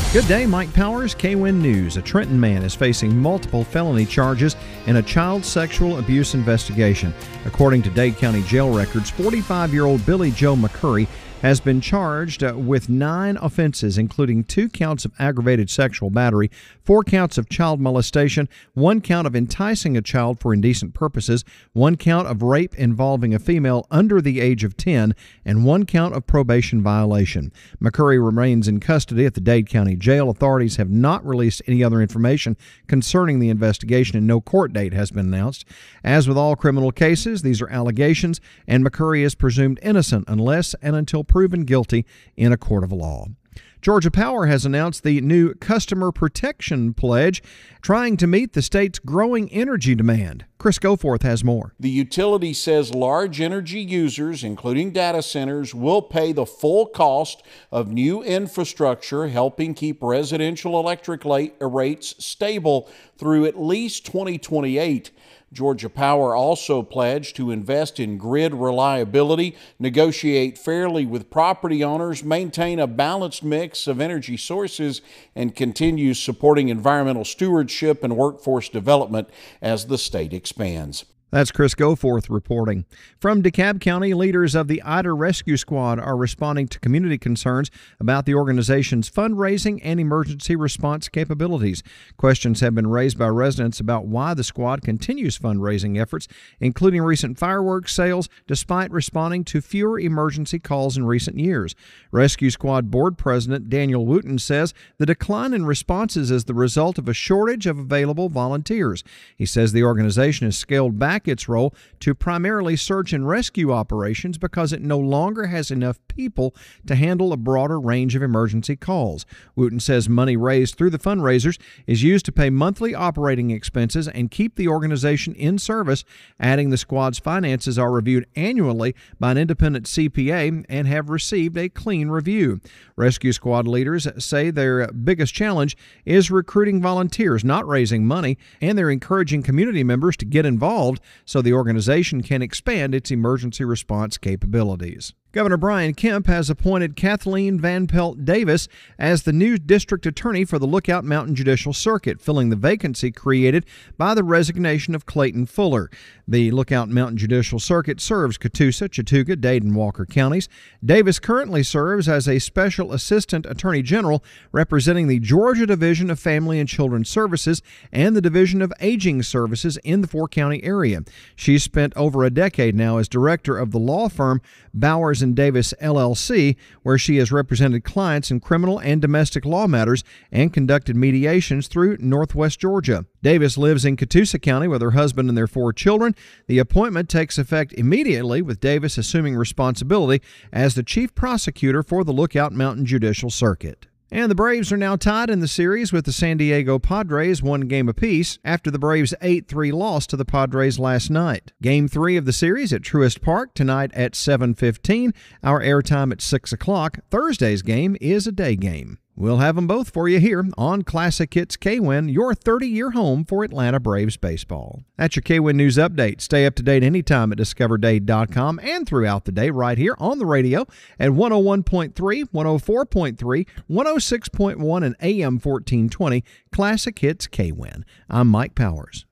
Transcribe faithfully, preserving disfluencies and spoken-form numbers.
Good day, Mike Powers, K W I N News. A Trenton man is facing multiple felony charges in a child sexual abuse investigation. According to Dade County jail records, forty-five-year-old Billy Joe McCurry has been charged uh, with nine offenses, including two counts of aggravated sexual battery, four counts of child molestation, one count of enticing a child for indecent purposes, one count of rape involving a female under the age of ten, and one count of probation violation. McCurry remains in custody at the Dade County Jail. Authorities have not released any other information concerning the investigation, and no court date has been announced. As with all criminal cases, these are allegations, and McCurry is presumed innocent unless and until proven guilty in a court of law. Georgia Power has announced the new Customer Protection Pledge, trying to meet the state's growing energy demand. Chris Goforth has more. The utility says large energy users, including data centers, will pay the full cost of new infrastructure, helping keep residential electric rates stable through at least twenty twenty-eight. Georgia Power also pledged to invest in grid reliability, negotiate fairly with property owners, maintain a balanced mix of energy sources, and continue supporting environmental stewardship and workforce development as the state expands. That's Chris Goforth reporting. From DeKalb County, leaders of the Ida Rescue Squad are responding to community concerns about the organization's fundraising and emergency response capabilities. Questions have been raised by residents about why the squad continues fundraising efforts, including recent fireworks sales, despite responding to fewer emergency calls in recent years. Rescue Squad Board President Daniel Wooten says the decline in responses is the result of a shortage of available volunteers. He says the organization has scaled back its role to primarily search and rescue operations because it no longer has enough people to handle a broader range of emergency calls. Wooten says money raised through the fundraisers is used to pay monthly operating expenses and keep the organization in service, adding the squad's finances are reviewed annually by an independent C P A and have received a clean review. Rescue Squad leaders say their biggest challenge is recruiting volunteers, not raising money, and they're encouraging community members to get involved so the organization can expand its emergency response capabilities. Governor Brian Kemp has appointed Kathleen Van Pelt Davis as the new district attorney for the Lookout Mountain Judicial Circuit, filling the vacancy created by the resignation of Clayton Fuller. The Lookout Mountain Judicial Circuit serves Catoosa, Chattooga, Dade, and Walker counties. Davis currently serves as a Special Assistant Attorney General representing the Georgia Division of Family and Children's Services and the Division of Aging Services in the four-county area. She's spent over a decade now as director of the law firm Bowers and Davis, L L C, where she has represented clients in criminal and domestic law matters and conducted mediations through Northwest Georgia. Davis lives in Catoosa County with her husband and their four children. The appointment takes effect immediately, with Davis assuming responsibility as the chief prosecutor for the Lookout Mountain Judicial Circuit. And the Braves are now tied in the series with the San Diego Padres, one game apiece, after the Braves' eight three loss to the Padres last night. Game three of the series at Truist Park tonight at seven fifteen. Our airtime at six o'clock. Thursday's game is a day game. We'll have them both for you here on Classic Hits K W I N, your thirty-year home for Atlanta Braves baseball. That's your K W I N News Update. Stay up to date anytime at discover dade dot com and throughout the day right here on the radio at one oh one point three, one oh four point three, one oh six point one, and A M fourteen twenty. Classic Hits K W I N. I'm Mike Powers.